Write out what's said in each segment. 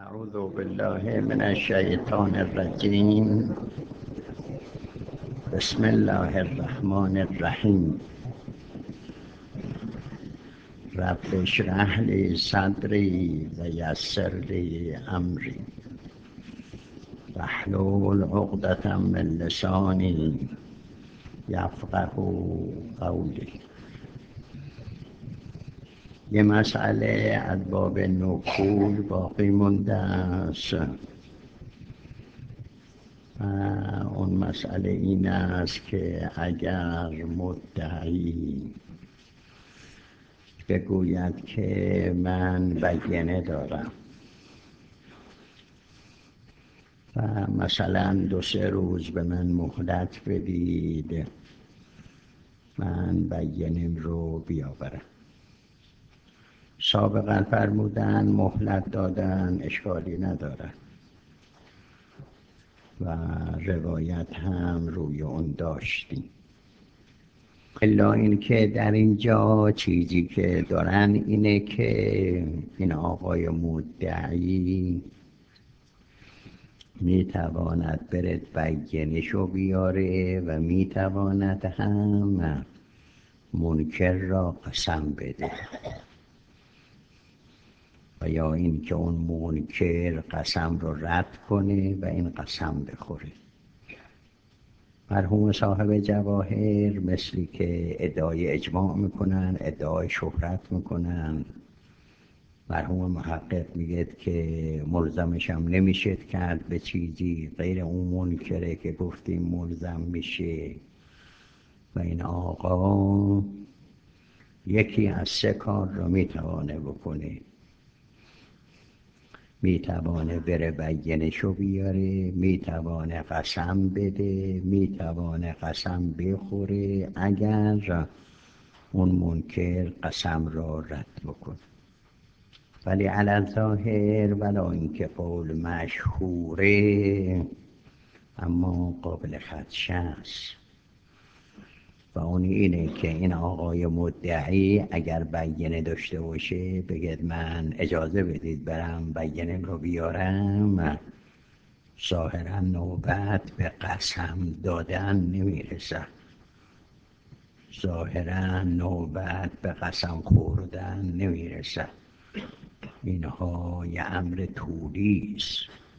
اعوذ بالله من الشیطان الرجیم. بسم الله الرحمن الرحیم. رب اشرح لی صدری و یسر لی امری واحلل عقدة من لسانی یفقهوا قولی. یه مسئله از باب نکول باقی مونده است. اون مسئله این است که اگر مدعی بگوید که من بینه دارم و مثلا 2-3 روز به من مهلت بدید من بینم رو بیاورم. سابقا فرمودن مهلت دادن اشکالی ندارد و روایت هم روی اون داشتیم. الا این که در اینجا چیزی که دارن اینه که این آقای مدعی میتواند برد بینشو بیاره و میتواند هم منکر را قسم بده و یا این که اون منکر قسم رو رد کنه و این قسم بخوره. مرحوم صاحب جواهر مثلی که ادعای اجماع میکنن، ادعای شهرت میکنن. مرحوم محقق میگه که ملزمش هم نمیشه کرد به چیزی غیر اون منکره که گفتیم ملزم میشه و این آقا یکی از 3 کار رو میتوانه بکنه. میتوانه بره بینشو بیاره، میتوانه قسم بده، میتوانه قسم بخوره اگر اون منکر قسم را رد بکنه. ولی علی الظاهر ولا اینکه قول مشهوره اما قابل خدشه است و اون اینه که این آقای مدعی اگر بینه داشته باشه بگید من اجازه بدید برم بینم رو بیارم، ظاهرا نوبت به قسم دادن نمیرسه، ظاهرا نوبت به قسم خوردن نمیرسه. اینها یه امر طولی است.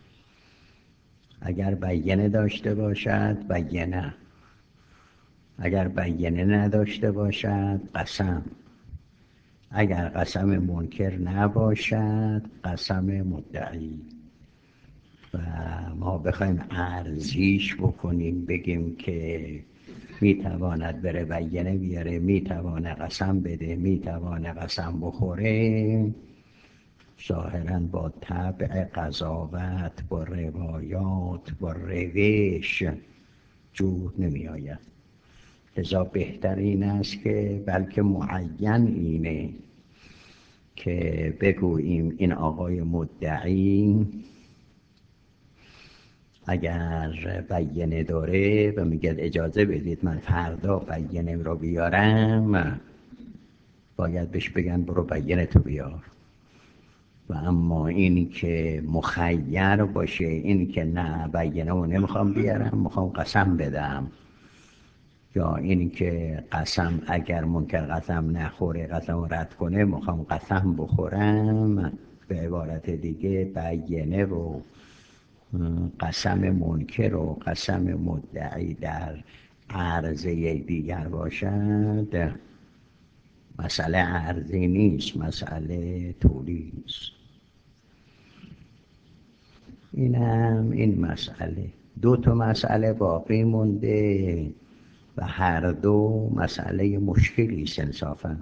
اگر بینه داشته باشد بینه، اگر بینه نداشته باشد قسم، اگر قسم منکر نباشد قسم مدعی. و ما بخوایم ارزیش بکنیم بگیم که میتواند بره بینه بیاره، میتواند قسم بده، میتواند قسم بخوره، ظاهراً با طبع قضاوت، با روایات، با روش جور نمی آید. لذا بهتر این است که بلکه معین اینه که بگوییم این آقای مدعی اگر بینه داره و میگه اجازه بدید من فردا بینه رو بیارم، باید بهش بگن برو بینه تو بیار. و اما این که مخیر باشه، این که نه بینه رو نمیخوام بیارم میخوام قسم بدم، یا این که قسم اگر منکر قسم نخوره قسم رد کنه میخوام قسم بخورم، به عبارت دیگه بینه رو قسم منکر و قسم مدعی در عرضه دیگر باشد مسئله عرضی نیست، مسئله طولی است. این مسئله 2 مسئله باقی مونده و هر 2 مسئله مشکلی است انصافا.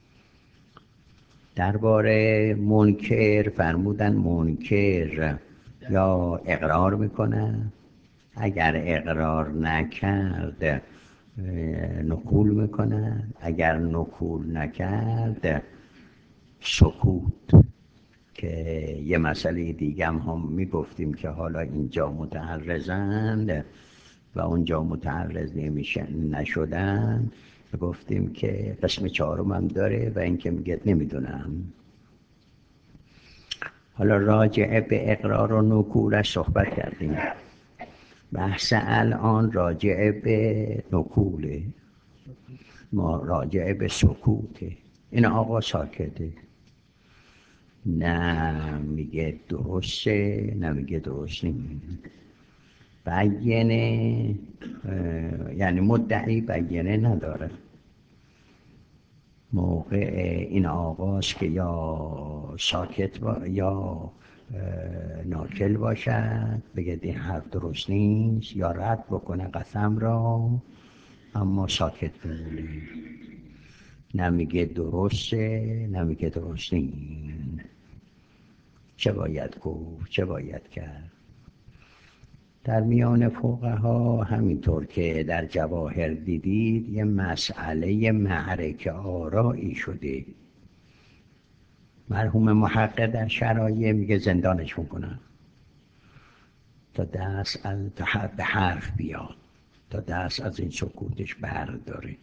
درباره منکر فرمودن منکر یا اقرار میکنه، اگر اقرار نکرد نقول میکنه، اگر نقول نکرد سکوت. که یه مسئله دیگه هم میگفتیم که حالا اینجا متعرضند و اونجا متعرض نشدن، گفتیم که قسم 4 هم داره و این که میگه نمیدونم. حالا راجع به اقرار و نکولش صحبت کردیم. بحث الان راجع به نکوله، ما راجع به سکوته. این آقا ساکته، نه میگه درسته نه میگه درست نمیگه. بیانه یعنی مدعی بیانه نداره. موقع این آقاست که یا ساکت یا ناکل باشد، بگه این حرف درست نیست، یا رد بکنه قسم را اما ساکت بمونه، نمیگه درسته نمیگه درست نیست. چه باید گفت چه باید کرد؟ در میان فقها همینطور که در جواهر دیدید یه مسئله معرکه آرایی شده. مرحوم محقق در شرایع میگه زندانش میکنن تا دست از به حرف بیاد، تا دست از این سکوتش برداره.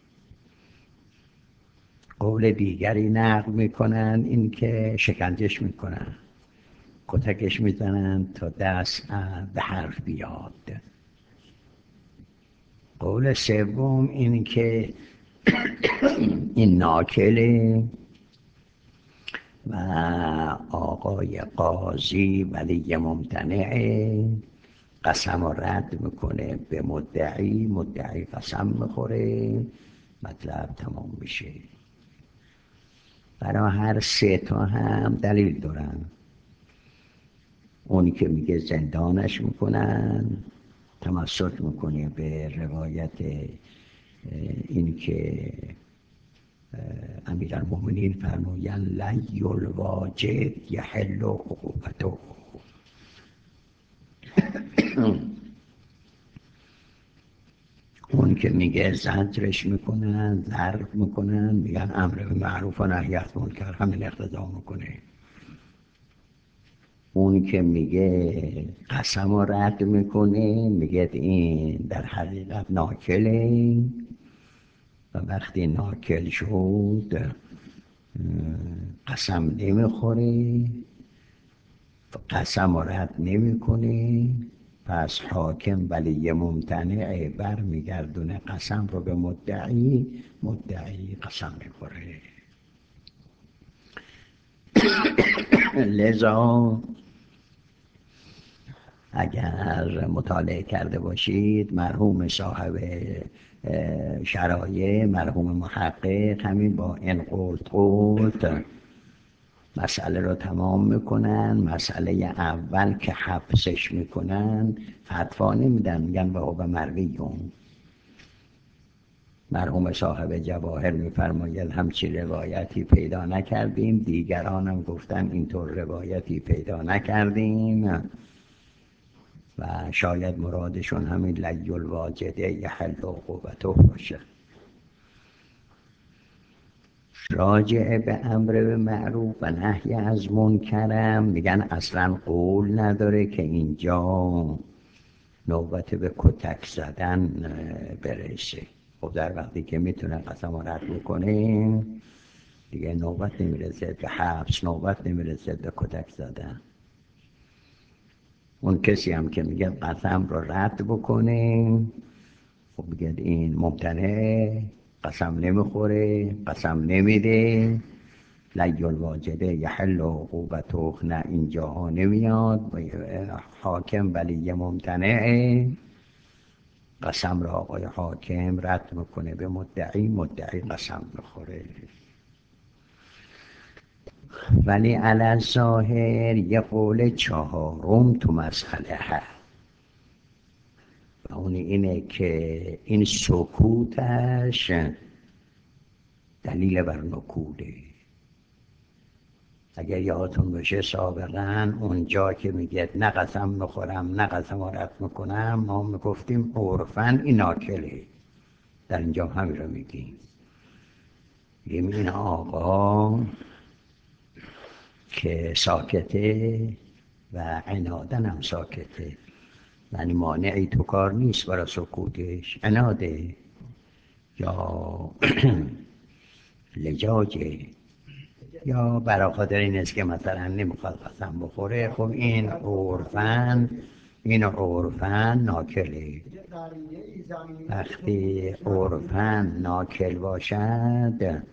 قول دیگری نقل میکنن این که شکنجش میکنن، کتکش میزنن تا دست به حرف بیاد. قول سوم این که این ناکله و آقای قاضی ولی ممتنعه، قسم رو رد میکنه به مدعی، مدعی قسم میخوره، مطلب تمام میشه. برای هر سه تا هم دلیل دارن. اونی که میگه زندانش میکنن تمسک میکنه به روایت این که امیرالمؤمنین فرمایند لی الواجد یحل عقوبته. اون که میگه زجرش میکنن، ضرب میکنن، میگن امر به معروف و نهی از منکر، همین اقتضا میکنه. اون که میگه قسم رو رد میکنه، میگه این در حقیقت ناکله و وقتی ناکل شد قسم نمیخوره، قسم رو رد نمیکنه. پس حاکم ولی ممتنعه برمیگردونه قسم رو به مدعی، مدعی قسم میخوره. لذا اگر مطالعه کرده باشید مرحوم صاحب شرایع، مرحوم محقق، همین با این قلت مسئله رو تمام میکنن. مسئله اول که حبسش میکنن فتوا نمیدن، میگن و هو مرویون. مرحوم صاحب جواهر میفرماید همچین روایتی پیدا نکردیم، دیگران هم گفتن اینطور روایتی پیدا نکردیم و شاید مرادشون همین لی الواجده یحل عقوبته باشه. راجع به امر به معروف و نهی از منکرم میگن اصلا قول نداره که اینجا نوبت به کتک زدن برسه. خب در وقتی که میتونه قسم رد بکنه دیگه نوبت نمیرسه به حبس، نوبت نمیرسه به کتک زدن. اون کسی هم که میگه قسم رو رد بکنه، خب میگه این ممتنع، قسم نمیخوره، قسم نمیده، لی الواجده یحل عقوبته، نه اینجاها نمیاد. حاکم ولی ممتنعه، قسم را آقای حاکم رد میکنه به مدعی، مدعی قسم میخوره. ولی علی الظاهر یه قول چهارم تو مسئله هست و اون اینه که این سکوتش دلیل بر نکوله. اگر یادتون باشه سابقا اونجا که میگه نه قسم میخورم نه قسم رد میکنم، ما میگفتیم عرفاً این ناکله. در اینجا همین رو میگیم. این آقا که ساکته و عنادن هم ساکته، یعنی مانعی تو کار نیست برای سکوتش، عناده یا لجاجه. یا برای خاطر این است که مثلا نمیخواد قسم بخوره. خب این عرفن ناکله. وقتی عرفن ناکل باشد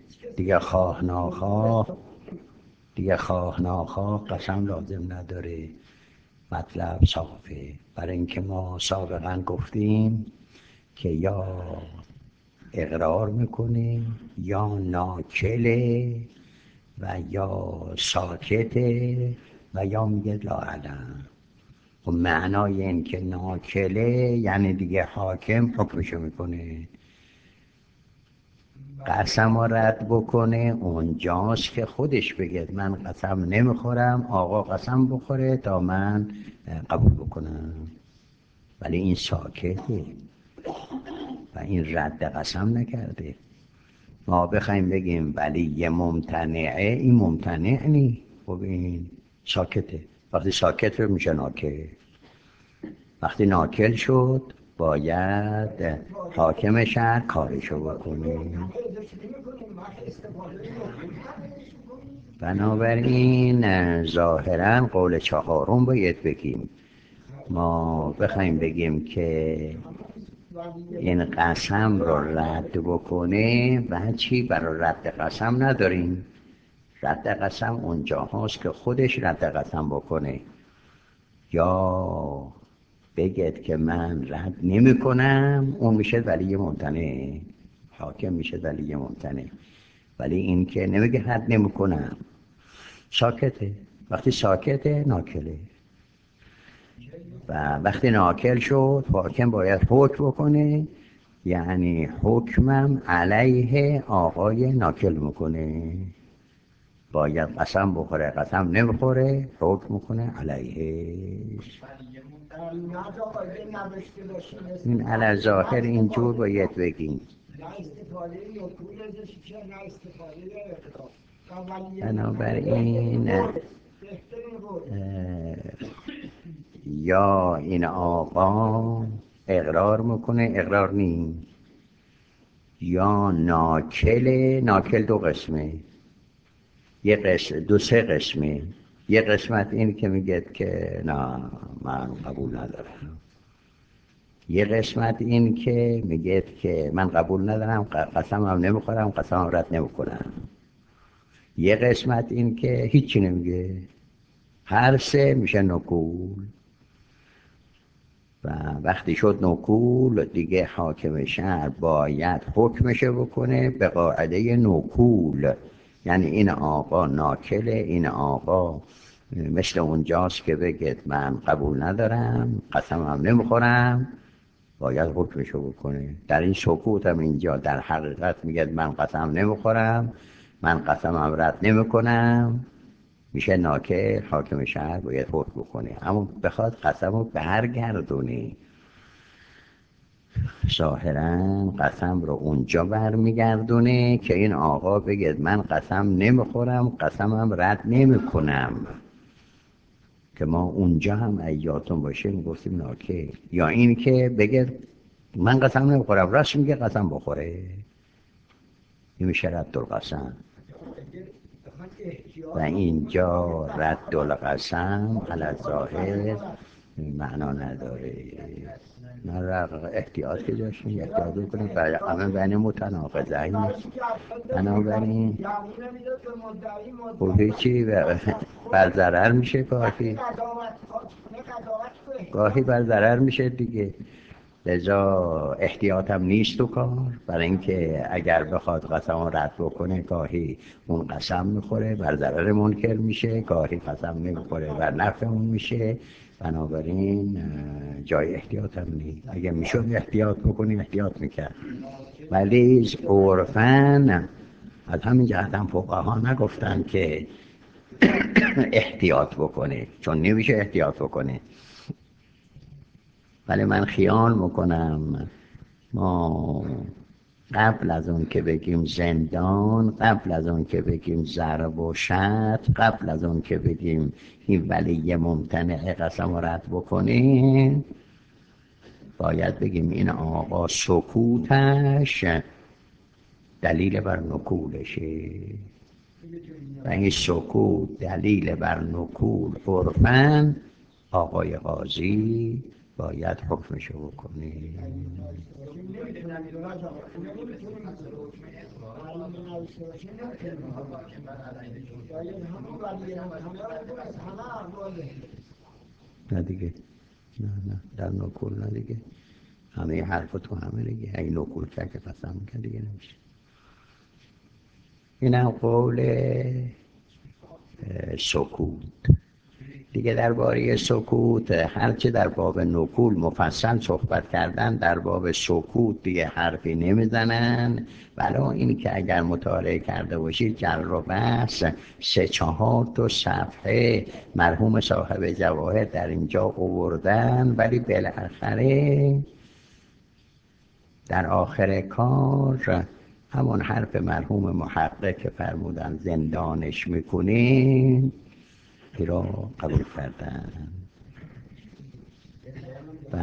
دیگه خواه ناخواه قسم لازم نداره، مطلب صافه. برای اینکه ما سابقا گفتیم که یا اقرار میکنه یا ناکله و یا ساکته و یا میگه لاعلم. خب معنای این که ناکله یعنی دیگه حاکم حکمشو میکنه. قسم رو رد بکنه اونجاست که خودش بگه من قسم نمیخورم، آقا قسم بخوره تا من قبول بکنم. ولی این ساکته و این رد قسم نکرده. ما بخوایم بگیم ولی یه ممتنعه، این ممتنع نی. خب این ساکته. وقتی ساکت رو میشه ناکل. وقتی ناکل شد باید حاکم شهر کارشو بکنه. بنابراین ظاهرا قول چهارم باید بگیم. ما بخوایم بگیم که این قسم رو رد بکنه و چی برای رد قسم نداریم. رد قسم اونجا هاست که خودش رد قسم بکنه یا بگید که من رد نمی کنم، اون میشه ولی ممتنع، حاکم میشه ولی ممتنع. ولی این که نمیگه رد نمی کنم، ساکته. وقتی ساکته ناکله و وقتی ناکل شد حاکم باید حکم بکنه، یعنی حکمم علیه آقای ناکل میکنه. باید قسم بخوره، قسم نمیخوره حکم میکنه علیهش. این علی ظاهر اینجور باید بگیم. بنابراین یا این آقا اقرار میکنه، اقرار نیم، یا ناکل دو قسمه، سه قسمه. یه قسمت این که میگه که نه من قبول ندارم. یه قسمت این که میگه که من قبول ندارم، قسم هم نمیخورم، قسم هم رد نمیکنم. یه قسمت این که هیچی نمیگه. هر سه میشه نکول. و وقتی شد نکول دیگه حاکم شهر باید حکمشه بکنه به قاعده نکول. یعنی این آقا ناکله، این آقا مثل اونجاست که بگید من قبول ندارم، قسم هم نمیخورم، باید حکمشو بکنه. در این سکوت هم اینجا در حقیقت میگه من قسم نمیخورم، من قسم هم رد نمیکنم، میشه ناکل. حاکم شهر باید حکم بکنه. اما بخواد قسم رو برگردونه، ظاهرا قسم رو اونجا برمیگردونه که این آقا بگه من قسم نمیخورم، قسمم رد نمیکنم، که ما اونجا هم ایاتون باشه میگفتیم ناکل. یا این که بگه من قسم نمیخورم، راست میگه قسم بخوره، این میشه رد القسم. و اینجا رد القسم علی الظاهر معنا نداره. نه احتیاط که داشتیم، احتیاط بکنیم برای همه بین متناقضه این. بنابراین خب هیچی بر ضرر میشه، گاهی بر ضرر میشه دیگه. لذا احتیاط هم نیست تو کار، برای اینکه اگر بخواد قسم رد بکنه گاهی اون قسم میخوره بر ضرر منکر میشه، گاهی قسم نمیخوره بر نفع اون میشه. بنابراین جای احتیاط هم نیست. اگه میشد احتیاط بکنیم احتیاط میکرد. ولی عرفاً از همین جهت هم فقها نگفتن که احتیاط بکنه، چون نمیشه احتیاط بکنه. ولی من خیال میکنم ما قبل از اون که بگیم زندان، قبل از اون که بگیم ضرب و شتم، قبل از اون که بگیم این ولی ممتنع قسم رد بکنیم، باید بگیم این آقا سکوتش دلیل بر نکولشه. و این سکوت دلیل بر نکول عرفن، آقای قاضی باید حکمشو بکنه. نه دیگه، نه در نکول نه دیگه، همه حرف تو همه دیگه، اگه نکول کرد که قسم کرد دیگه نمیشه. اینم قول سکوت دیگه. درباره سکوت هرچه در باب نکول مفصل صحبت کردن، در باب سکوت دیگه حرفی نمیزنن. ولی اینی که اگر مطالعه کرده باشید جر و بحث 3-4 صفحه مرحوم صاحب جواهر در اینجا آوردن، ولی بالاخره در آخر کار همون حرف مرحوم محقق که فرمودن زندانش میکنین را قبول کردن و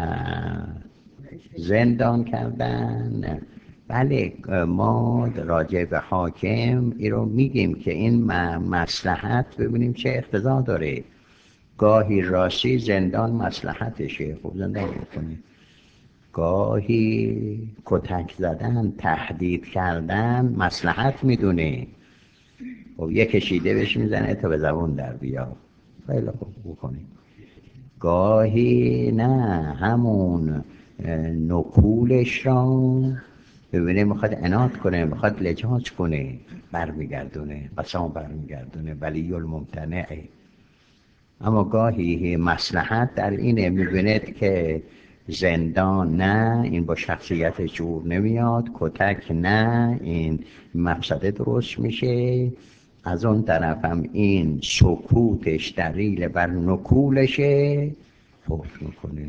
زندان کردن. بله ما راجع به حاکم این رو میگیم که این مصلحت ببینیم چه اقتضا داره. گاهی راستی زندان مصلحتشه، خب زندان میکنیم. گاهی کتک زدن، تهدید کردن مصلحت میدونه، خب یه کشیده بهش میزنه تا به زبون در بیا، خیلی خوب بکنیم. گاهی نه، همون نکولش را ببینه میخواد عناد کنه، میخواد لجاج کنه، برمیگردونه، قسم برمیگردونه، ولی الممتنعه. اما گاهی مصلحت در اینه، میبیند که زندان نه، این با شخصیت جور نمیاد، کتک نه، این مفسده درست میشه. از اون طرف هم این سکوتش دلیل بر نکولشه، حکم میکنه.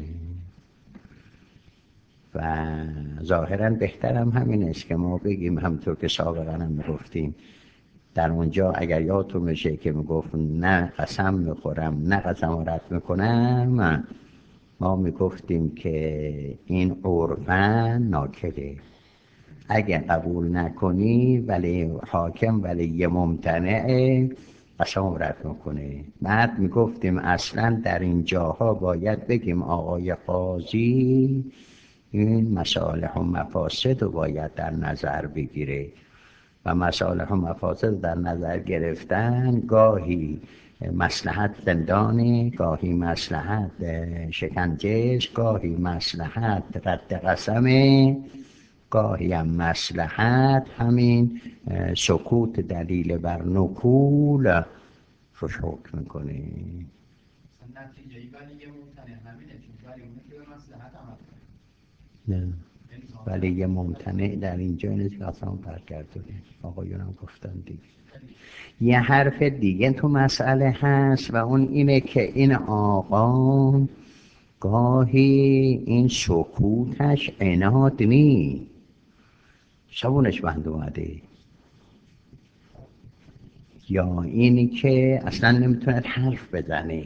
و ظاهرا بهترم همین است که ما بگیم همطور که سابقا هم میگفتیم در اونجا، اگر یادتون میشه که میگفت نه قسم میخورم نه قسم رد میکنم، ما میگفتیم که این عرفن ناکله، اگه قبول نکنی ولی حاکم ولی یه ممتنعه قسم رد میکنه. بعد میگفتیم اصلا در این جاها باید بگیم آقای قاضی این مصالح و مفاسد رو باید در نظر بگیره و مصالح و مفاسد در نظر گرفتن گاهی مصلحت زندانه، گاهی مصلحت شکنجهش، گاهی مصلحت رد قسمه، گاهی هم مصلحت همین سکوت دلیل بر نکول روش حکم میکنه. نتیجه ولی یه ممتنع همینه، چون ولی اونه که به مصلحت عمل کنه. نه ولی یه ممتنع در اینجا نیست که اصلا برگردونه. آقایون هم گفتن دیگه. یه حرف دیگه تو مسئله هست و اون اینه که این آقا گاهی این سکوتش عناد نی، شبونش بند اومده، یا اینی که اصلا نمیتونه حرف بزنه،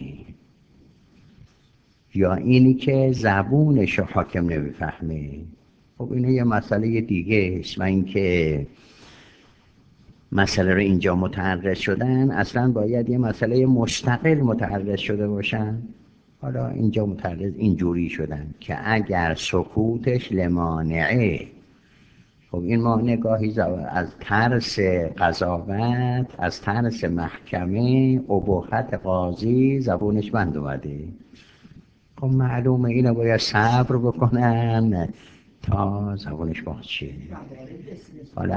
یا اینی که زبونش حاکم نمیفهمه. خب اینه یه مسئله دیگه است. و اینکه مسئله رو اینجا متعرض شدن اصلا باید یه مسئله مستقل متعرض شده باشن. حالا اینجا متعرض اینجوری شدن که اگر سکوتش لمانعه، خب این مانع گاهی از ترس قضاوت، از ترس محکمه، ابهت قاضی زبونش بند اومده. خب معلومه اینو باید صبر بکنن تا زبونش باز شه. حالا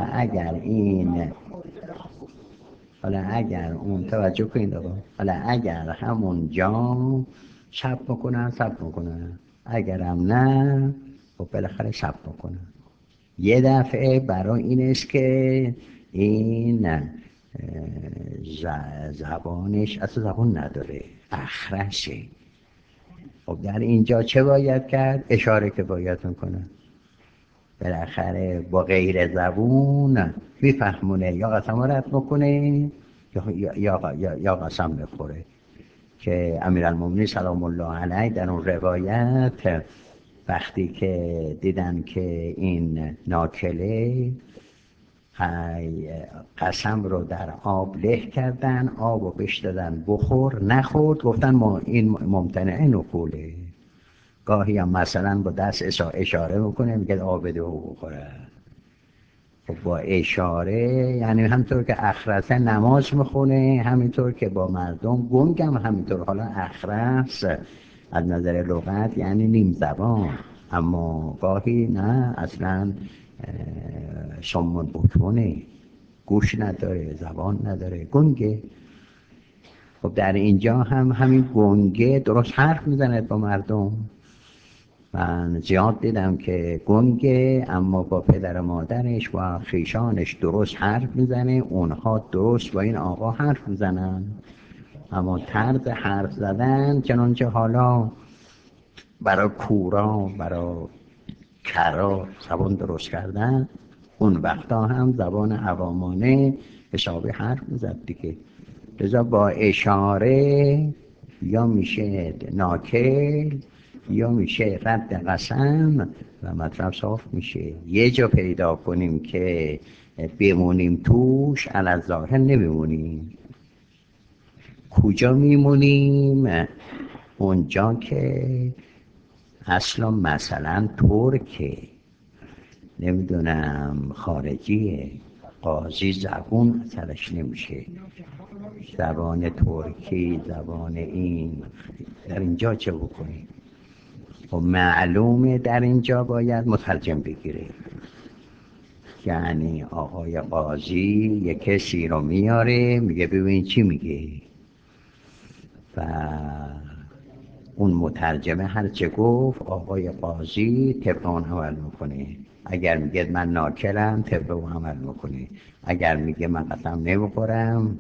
اگر اون توجه کنید آقا، حالا اگر همون جا صبر میکنن، اگرم نه خب بالاخره صبر میکنن. یه دفعه برای این است که این زبانش اصلا زبان نداره، اخرشه. خب در اینجا چه باید کرد؟ اشاره که باید میکنه، بالاخره با غیر زبون میفهمونه، یا قسم رد بکنه یا قسم بخوره. که امیرالمومنین سلام الله علیه در اون روایت وقتی که دیدن که این ناکله قسم رو در آب له کردن، آب رو بهش دادن بخور، نخورد، گفتن ما این ممتنع نکوله. گاهی هم مثلا با دست اشاره میکنه میگه آب بده و بخوره. خب با اشاره یعنی همینطور که اخرسه نماز میخونه، همینطور که با مردم گنگم همینطور. حالا اخرس از نظر لغت یعنی نیم زبان، اما گاهی نه اصلا صم بکمونه، گوش نداره، زبان نداره، گنگه. خب در اینجا هم همین گنگه درست حرف میزنه با مردم. من زیاد دیدم که گنگه اما با پدر و مادرش و خویشانش درست حرف میزنه، اونها درست با این آقا حرف میزنن، اما طرز حرف زدن چنانچه حالا برای کورا برای کرا زبان درست کردن، اون وقتا هم زبان عوامانه حسابی حرف میزد دیگه. لذا با اشاره یا میشه ناکل یا میشه رد قسم و مطلب صاف میشه. یه جا پیدا کنیم که بمونیم توش علی ظاهر نمیمونیم. کجا میمونیم؟ اونجا که اصلا مثلا ترکه، نمیدونم خارجیه، قاضی زبون اثرش نمیشه، زبان ترکی، زبان این، در اینجا چه بکنیم؟ خب معلومه در اینجا باید مترجم بگیره. یعنی آقای قاضی یک کسی رو میاره میگه ببین چی میگه، و اون مترجمه هر چه گفت آقای قاضی طبق اون عمل میکنه. اگر میگه من ناکرم طبق اون عمل میکنه، اگر میگه من قسم نمیخورم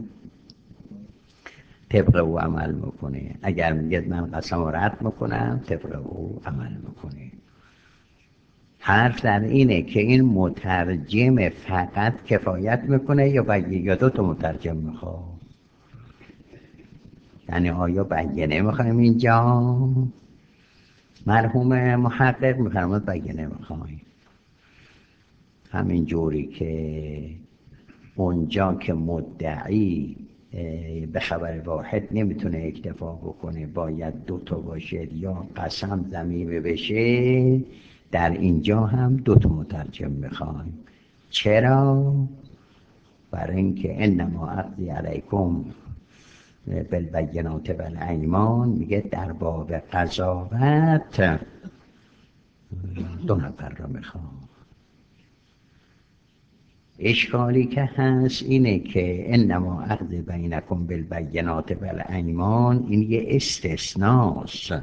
طبق او عمل میکنه، اگر میگه من قسم رد میکنم طبق او عمل میکنه. حرف در اینه که این مترجم فقط کفایت میکنه یا دو تا مترجم میخواد. یعنی آیا بیانیه میخوایم اینجا؟ مرحوم محقق میفرماد بیانیه میخوایم. همین جوری که اونجا که مدعی به خبر واحد نمیتونه اکتفا بکنه، باید دو تا باشه یا قسم ضمیمه بشه، در اینجا هم دو تا مترجم میخوایم. چرا؟ برای اینکه انما عقدی علیکم بالبینات والایمان، میگه در باب قضاوت دو نفر رو میخوام. اشکالی که هست اینه که انما عقد بینکم بالبینات والایمان این یه استثناست،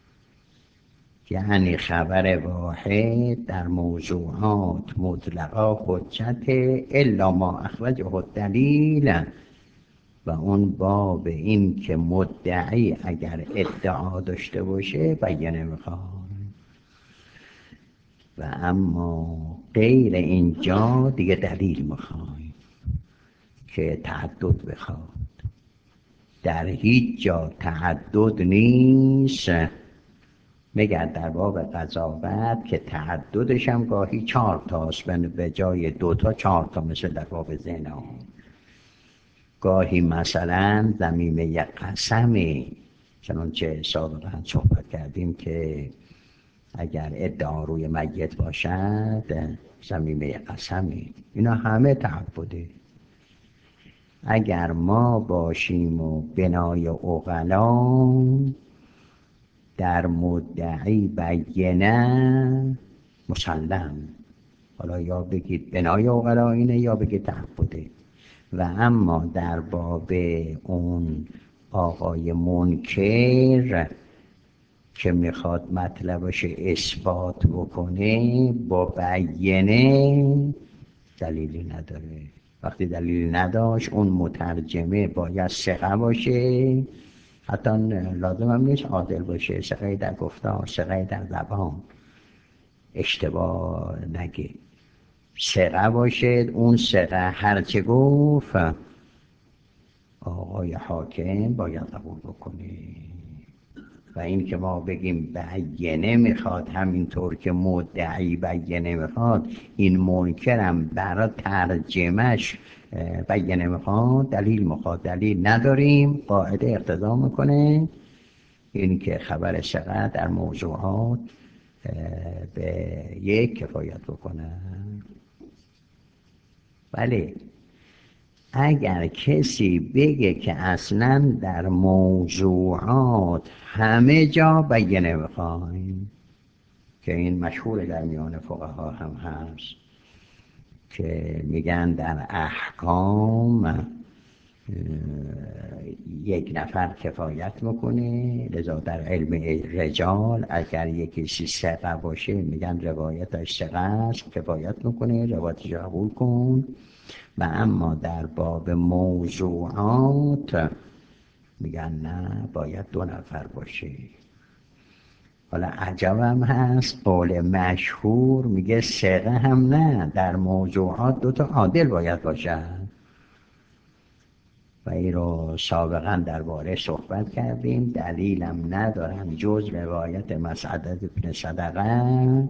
یعنی خبر واحد در موضوعات مطلقا حجت الا ما اخرجه الدلیل، و اون باب این که مدعی اگر ادعا داشته باشه بیانیه میخواد، و اما غیر اینجا دیگه دلیل میخوایم که تعدد بخواد. در هیچ جا تعدد نیست مگر در باب قضاوت که تعددش هم گاهی 4 تاست به جای 2 تا 4 تا، مثل در باب زنا. گاهی مثلا ضمیمه قسمی، چنانچه سابقا صحبت کردیم که اگر ادعا روی میت باشد ضمیمه قسمی، اینا همه تعبده. اگر ما باشیم و بنای عقلا در مدعی بیانه مسلم، حالا یا بگید بنای عقلا اینه یا بگید تعبده. و اما در باب اون آقای منکر که میخواد مطلبش اثبات بکنه با بیانیه دلیلی نداره. وقتی دلیلی نداشت اون مترجمه باید ثقه باشه، حتی لازم هم نیست عادل باشه، ثقه در گفتار، ثقه در زبان، اشتباه نگه، ثقه باشد. اون ثقه هرچه گفت آقای حاکم باید قبول بکنه. و این که ما بگیم بیینه میخواد همینطور که مدعی بیینه میخواد، این منکرم برای ترجمهش بیینه میخواد، دلیل میخواد، دلیل نداریم. قاعده اقتضا میکنه این که خبر ثقه در موضوعات به یک کفایت بکنه. ولی اگر کسی بگه که اصلا در موضوعات همه جا بیینه میخوایم، که این مشهور در میان فقها هم هست که میگن در احکام یک نفر کفایت میکنه، لذا در علم رجال اگر یکی ثقه باشه میگن روایتش ثقه است، کفایت میکنه، روایتش قبول کن. و اما در باب موضوعات میگن نه، باید 2 نفر باشه. حالا عجبم هست قول مشهور میگه ثقه هم نه، در موضوعات 2 تا عادل باید باشن. و این رو سابقا درباره صحبت کردیم، دلیلم ندارن جز روایت مسعد بن صدقه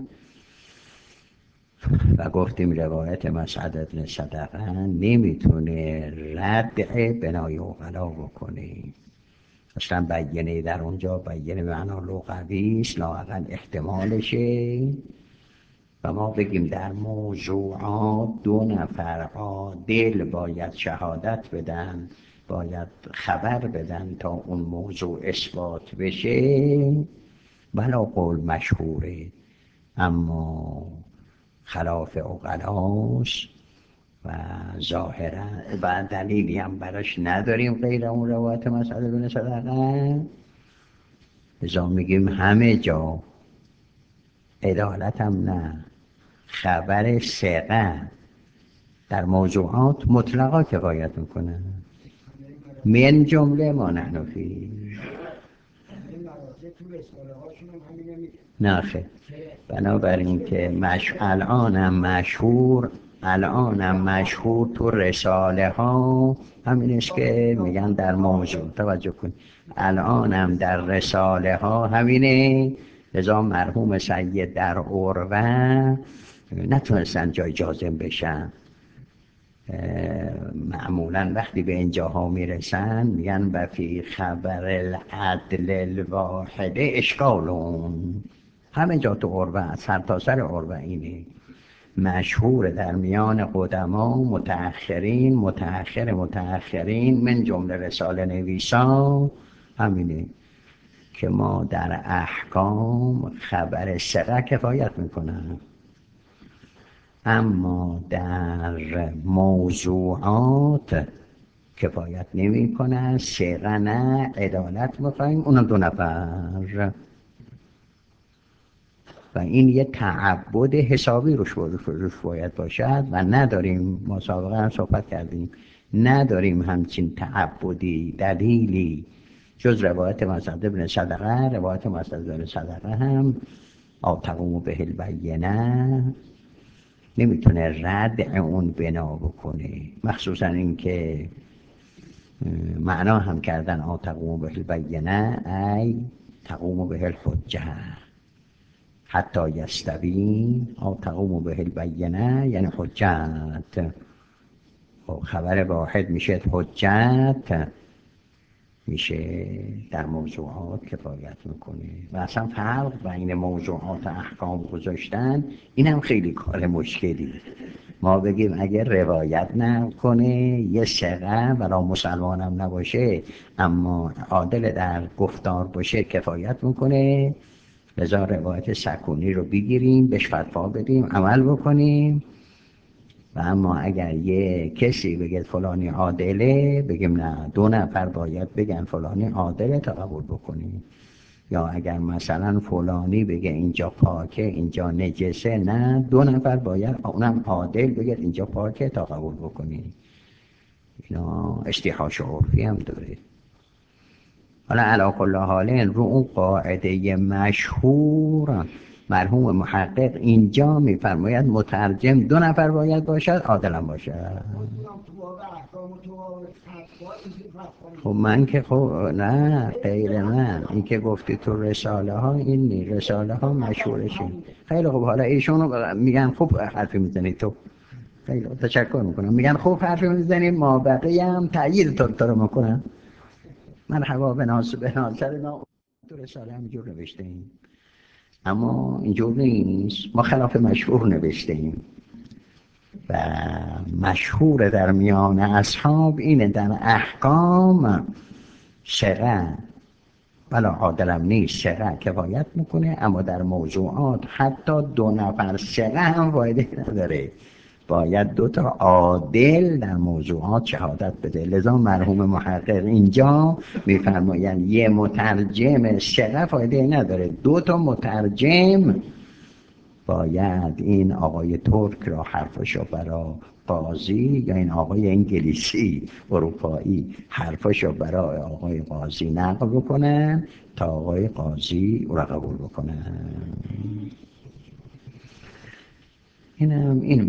و گفتیم روایت مسعد بن صدقه نمیتونه ردع بنای عقلا بکنه. اصلا بیینه در اونجا بیینه معنا لغوی است، لااقل احتمالشه. و ما بگیم در موضوعات 2 نفر عادل باید شهادت بدن، باید خبر بدن تا اون موضوع اثبات بشه، ولا قول مشهوره اما خلاف عقلاست و ظاهرا و دلیلی هم براش نداریم غیر اون روایت مسعد بن صدقه. لذا میگیم همه جا عدالت هم نه، خبر ثقه در موضوعات مطلقا کفایت میکنه. من جمله ما نحن فی نه خیر. بنابراین که الانم مشهور تو رساله ها همین است که میگن در موضوع، توجه کن، الانم در رساله ها همینه. لذا مرحوم سید در عروه نتونستن جای جازم بشن. معمولا وقتی به اینجاها میرسن میگن و فی خبر العدل الواحده اشکالون. همه جا تو عروه، سر تا سر عروه اینه مشهور در میان قدما، متأخرین من جمله رساله نویسان همینه که ما در احکام خبر ثقه کفایت میکنن، اما در موضوعات کفایت نمی کنن. ثقه نه، عدالت میخوایم، اونم 2 نفر. و این یه تعبد حسابی روش باید باشد و نداریم. ما سابقا هم صحبت کردیم نداریم همچین تعبدی، دلیلی جز روایت مسعد بن صدقه. روایت مسعد بن صدقه هم او تقوم به البینه نمیتونه ردع اون بنا بکنه، مخصوصا این که معنا هم کردن او تقوم به البینه ای تقوم به الحجه حتی یستوی، او تقوم به البینه یعنی حجت. خبر واحد میشه حجت، میشه در موضوعات کفایت میکنه. و اصلا فرق بین موضوعات احکام گذاشتن این هم خیلی کار مشکلی. ما بگیم اگر روایت نکنه یه ثقه ولا مسلمان هم نباشه اما عادل در گفتار باشه کفایت میکنه، لذا روایت سکونی رو بگیریم، بهش فتوا بدیم، عمل بکنیم. و اما اگر یه کسی بگه فلانی عادله، بگیم نه، 2 نفر باید بگن فلانی عادله تا قبول بکنیم. یا اگر مثلا فلانی بگه اینجا پاکه اینجا نجسه، نه، 2 نفر باید اونم عادل بگه اینجا پاکه تا قبول بکنیم. اینا استیحاش عرفی هم داره. حالا علی کل حال رو اون قاعده مشهور مرحوم محقق اینجا میفرماید مترجم 2 نفر باید باشد، عادل هم باشد. خب من که خب نه غیر من این که گفتی تو رساله ها این نی رساله ها مشهورشین. خیلی خب حالا ایشونو میگن خوب حرفی میزنی تو. خیلی خوب تشکر میکنم. میگن خوب حرفی میزنی ما بقیه هم تأیید تو رو میکنن. مرحبا به ناصر ما تو رساله همینجور نوشته ایم اما اینجور نیست. ما خلاف مشهور نوشته ایم و مشهور در میان اصحاب اینه در احکام شرع ولی عادلم نیست شرع کفایت میکنه اما در موضوعات حتی 2 نفر شرع هم فایده نداره باید 2 تا عادل در موضوعات شهادت بده. لذا مرحوم محقق اینجا میفرمایند یه مترجم شرع فایده نداره 2 تا مترجم باید این آقای ترک را حرفشو برای قاضی یا این آقای انگلیسی اروپایی حرفشو برای آقای قاضی نقل بکنن تا آقای قاضی او را قبول بکنن. اینم این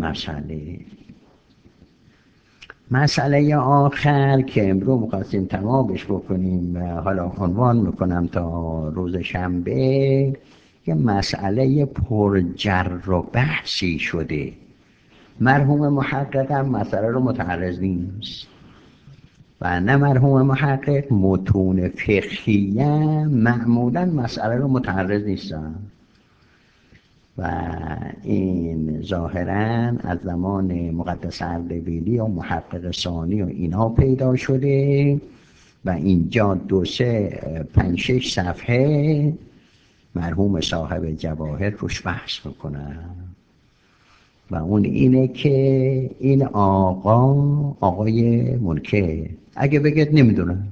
مسئله آخر که امروز می‌خواستیم تمامش بکنیم و حالا عنوان میکنم تا روز شنبه یه مسئله پرجر و بحثی شده. مرحوم محقق هم مسئله رو متعرض نیست و نه مرحوم محقق متون فقهیه معمولا مسئله رو متعرض نیستن و این ظاهراً از زمان مقدس اردبیلی و محقق ثانی و اینا پیدا شده و اینجا 2 3 5 6 صفحه مرحوم صاحب جواهر روش بحث میکنن و اون اینه که این آقای منکر اگه بگید نمیدونم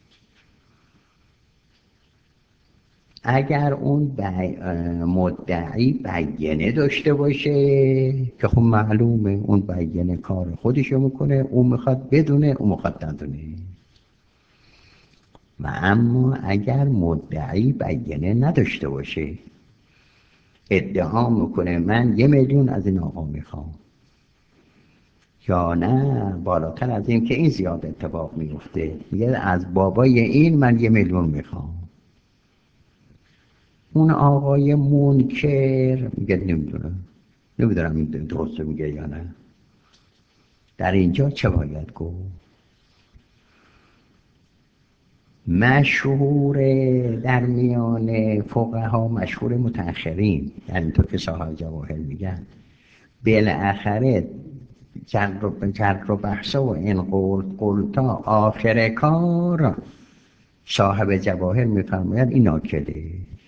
اگر اون مدعی بیانه داشته باشه که خب معلومه اون بیانه کار خودشو میکنه اون میخواد بدونه اون میخواد ندونه و اما اگر مدعی بیانه نداشته باشه ادعا میکنه من 1,000,000 از این آقا میخوام یا نه بالاتر از این که این زیاد اتفاق میفته میگه از بابای این من 1,000,000 میخوام اون آقای منکر میگه نمیدونم این درسته میگه یا نه. در اینجا چه باید گفت؟ مشهور در میان فقها مشهور متأخرین یعنی تو که صاحب جواهر میگن بالاخره جر و بحث و این قلتا آخر کار صاحب جواهر میفرماید این ناکله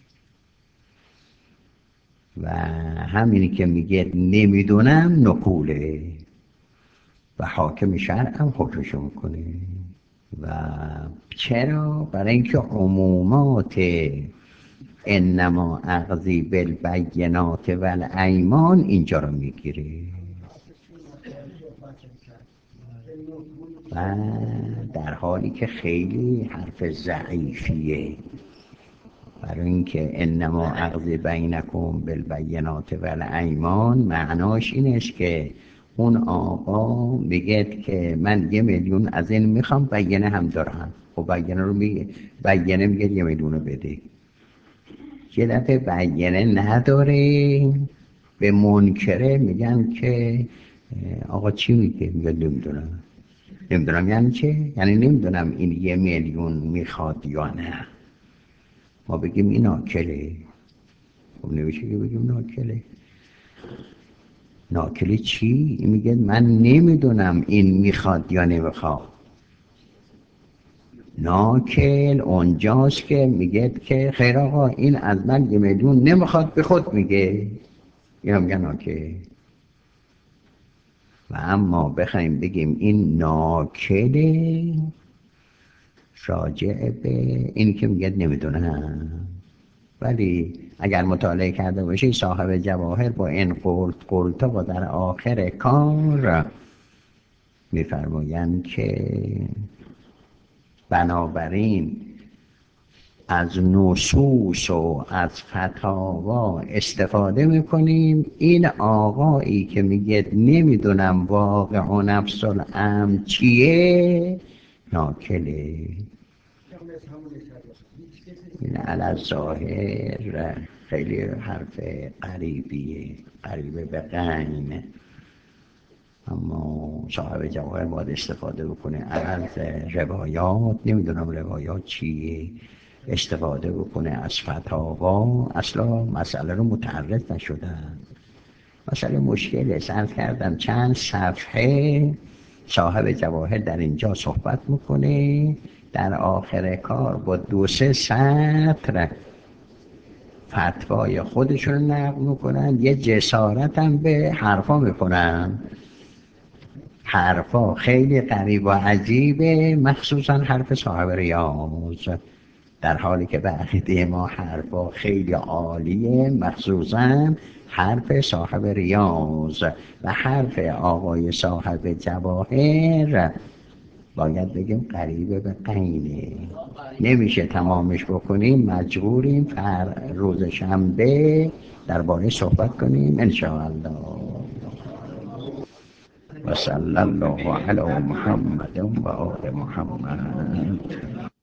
و همینی که میگه نمیدونم نکوله و حاکم شرع هم حکمشو میکنه و چرا؟ برای اینکه عمومات انما اقضی بالبینات والایمان اینجا رو میگیره و در حالی که خیلی حرف ضعیفیه برای اینکه انما اقضی بینکم بالبینات والایمان معناش این است که اون آقا میگه که من 1,000,000 از این میخوام بیانه هم دارم خب بیانه رو میگه 1,000,000 رو بده یه دفعه بیانه نداره به منکره میگن که آقا چی میگه؟ میگه نمیدونم یعنی چه؟ یعنی نمیدونم این 1,000,000 میخواد یا نه ما بگیم این ناکله خب نمیشه که بگیم ناکله چی؟ میگه من نمیدونم این میخواد یا نمیخواد ناکل اونجاست که میگه که خیر آقا این از من 1,000,000 نمیخواد به خود میگه اینا میگن ناکل و اما بخوایم بگیم این ناکله راجع به این که میگه نمیدونم ولی اگر مطالعه کرده باشی صاحب جواهر با این قلتا و در آخر کار میفرمایند که بنابراین از نصوص و از فتاوا استفاده میکنیم این آقایی که میگه نمیدونم واقع و نفس الامر چیه ناکله. این علی ظاهر خیلی حرف غریبیه، غریبه به قین، اما صاحب جواهر باید استفاده بکنه از روایات، نمیدونم روایات چیه، استفاده بکنه از فتاوا. اصلا مسئله رو متعرض نشدن، مسئله مشکله. عرض کردم چند صفحه صاحب جواهر در اینجا صحبت میکنه، در آخر کار با 2-3 سطر فتوای خودشون نقل میکنن، یه جسارت هم به حرفا میکنن. حرفا خیلی غریب و عجیبه، مخصوصا حرف صاحب ریاض، در حالی که به عقیده ما حرفا خیلی عالیه، مخصوصا حرف صاحب ریاض و حرف آقای صاحب جواهر باید بگیم قریبه به قینه. نمیشه تمامش بکنیم، مجبوریم روز شنبه درباره صحبت کنیم انشاءالله. و صلی الله علی محمد و آل محمد.